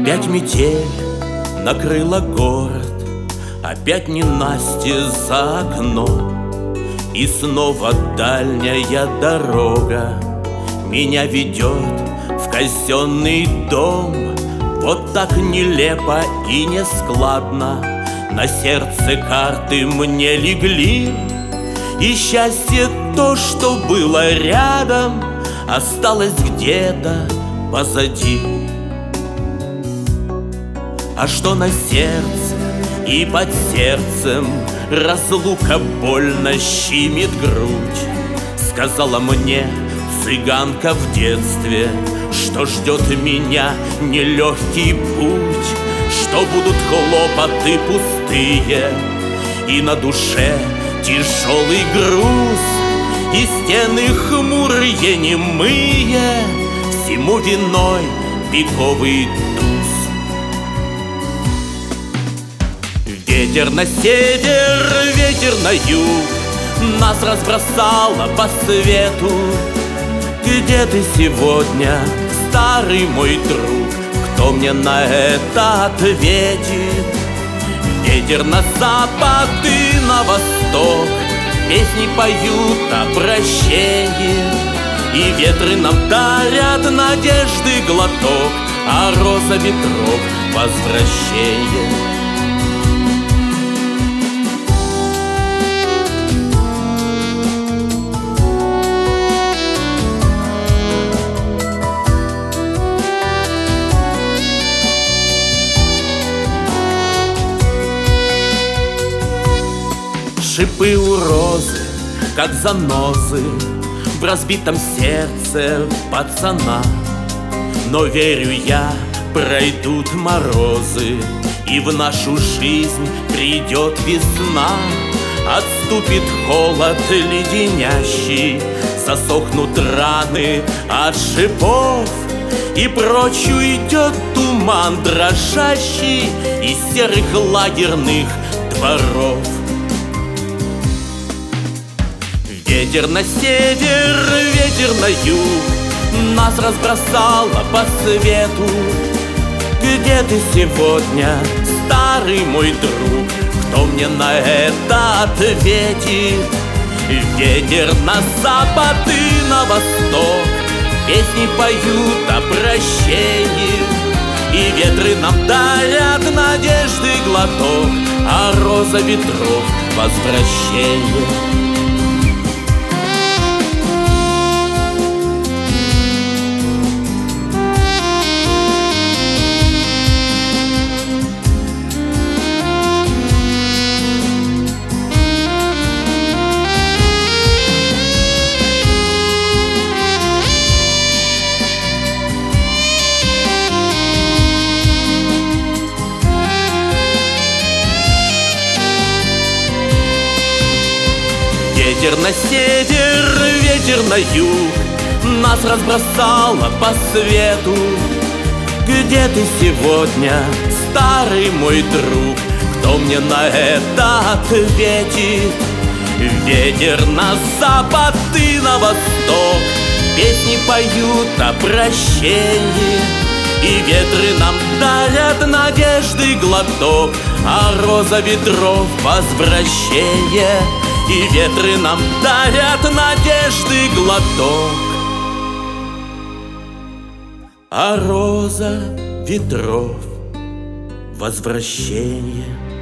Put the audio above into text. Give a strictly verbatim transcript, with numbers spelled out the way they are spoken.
Опять метель накрыла город, опять ненастье за окном, и снова дальняя дорога меня ведет в казенный дом. Вот так нелепо и нескладно на сердце карты мне легли, и счастье то, что было рядом, осталось где-то позади. А что на сердце и под сердцем разлука больно щемит грудь, сказала мне цыганка в детстве, что ждет меня нелегкий путь, что будут хлопоты пустые и на душе тяжелый груз, и стены хмурые немые, всему виной пиковый туз. Ветер на север, ветер на юг, нас разбросало по свету. Где ты сегодня, старый мой друг? Кто мне на это ответит? Ветер на запад и на восток песни поют о прощении, и ветры нам дарят надежды глоток, а роза ветров — возвращение. Шипы у розы, как занозы в разбитом сердце пацана. Но верю я, пройдут морозы, и в нашу жизнь придет весна. Отступит холод леденящий, засохнут раны от шипов, и прочь уйдет туман дрожащий из серых лагерных дворов. Ветер на север, ветер на юг, нас разбросало по свету. Где ты сегодня, старый мой друг? Кто мне на это ответит? Ветер на запад и на восток песни поют о прощении, и ветры нам дарят надежды глоток, а роза ветров — возвращение. Ветер на север, ветер на юг, нас разбросало по свету. Где ты сегодня, старый мой друг? Кто мне на это ответит? Ветер на запад и на восток песни поют о прощении, и ветры нам дарят надежды глоток, а роза ветров — возвращение. И ветры нам дарят надежды глоток, а роза ветров — возвращение.